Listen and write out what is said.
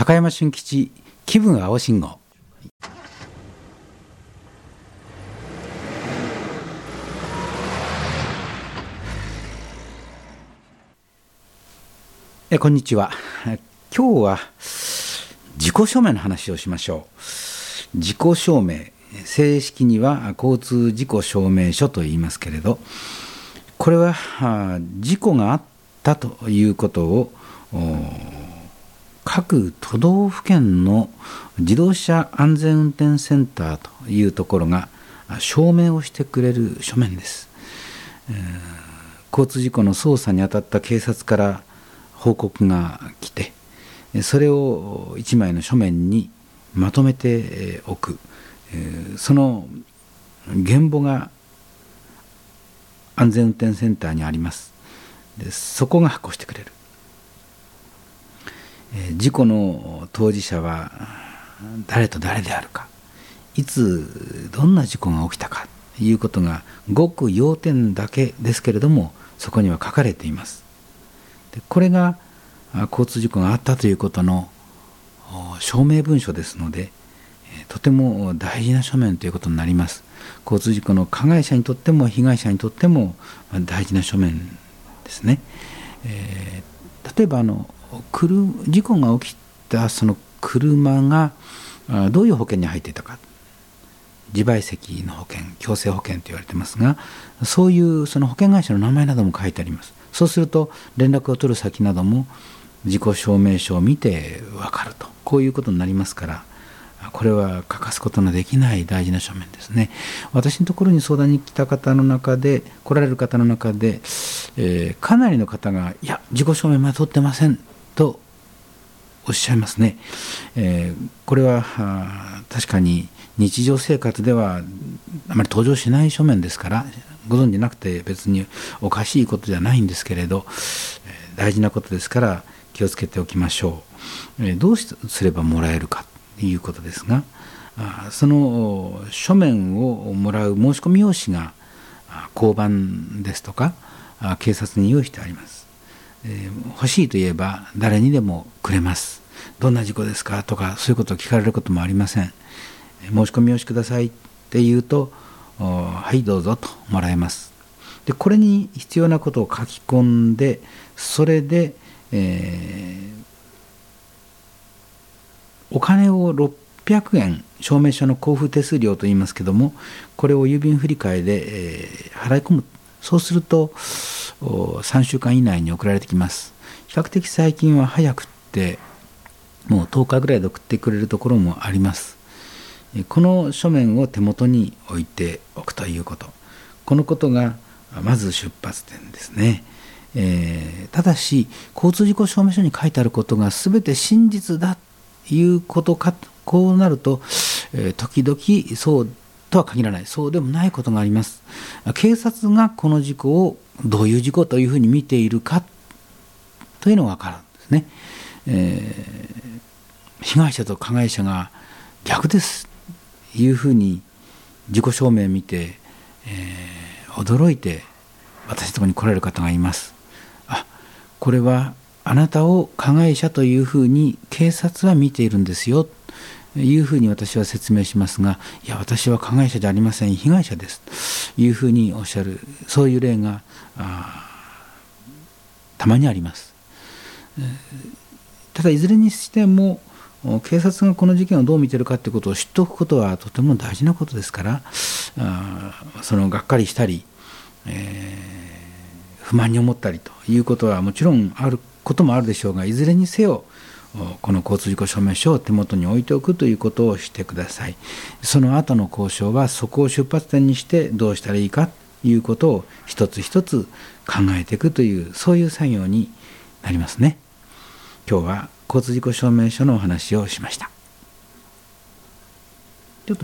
高山俊吉、気分青信号。こんにちは。今日は自己証明の話をしましょう。自己証明、正式には交通事故証明書と言いますけれど、これは事故があったということを各都道府県の自動車安全運転センターというところが証明をしてくれる書面です。交通事故の捜査に当たった警察から報告が来て、それを一枚の書面にまとめておく。その原簿が安全運転センターにあります。でそこが発行してくれる。事故の当事者は誰と誰であるか、いつどんな事故が起きたかということがごく要点だけですけれども、そこには書かれています。でこれが交通事故があったということの証明文書ですので、とても大事な書面ということになります。交通事故の加害者にとっても被害者にとっても大事な書面ですね。例えば事故が起きたその車がどういう保険に入っていたか、自賠責の保険、強制保険と言われてますが、そういうその保険会社の名前なども書いてあります。そうすると連絡を取る先なども自己証明書を見て分かると、こういうことになりますから、これは欠かすことのできない大事な書面ですね。私のところに相談に来られる方の中で、かなりの方がいや自己証明まだ取ってませんとおっしゃいますね。これは確かに日常生活ではあまり登場しない書面ですから、ご存じなくて別におかしいことじゃないんですけれど、大事なことですから気をつけておきましょう。どうすればもらえるかということですが、その書面をもらう申し込み用紙が交番ですとか警察に用意してあります。欲しいと言えば誰にでもくれます。どんな事故ですかとか、そういうことを聞かれることもありません。申し込み用紙くださいって言うと、はいどうぞともらえます。でこれに必要なことを書き込んで、それで、お金を600円、証明書の交付手数料といいますけども、これを郵便振替で、払い込む。そうすると3週間以内に送られてきます。比較的最近は早くってもう10日ぐらいで送ってくれるところもあります。この書面を手元に置いておくということ、このことがまず出発点ですね。ただし交通事故証明書に書いてあることが全て真実だということか、こうなると、時々そうとは限らない、そうでもないことがあります。警察がこの事故をどういう事故というふうに見ているかというのが分かるんですね。被害者と加害者が逆ですというふうに自己証明を見て、驚いて私のところに来られる方がいます。これはあなたを加害者というふうに警察は見ているんですよというふうに私は説明しますが、いや私は加害者じゃありません、被害者ですというふうにおっしゃる、そういう例がたまにあります。ただいずれにしても警察がこの事件をどう見ているかということを知っておくことはとても大事なことですから、そのがっかりしたり、不満に思ったりということはもちろんあることもあるでしょうが、いずれにせよこの交通事故証明書を手元に置いておくということをしてください。その後の交渉はそこを出発点にしてどうしたらいいかということを一つ一つ考えていくという、そういう作業になりますね。今日は交通事故証明書のお話をしました。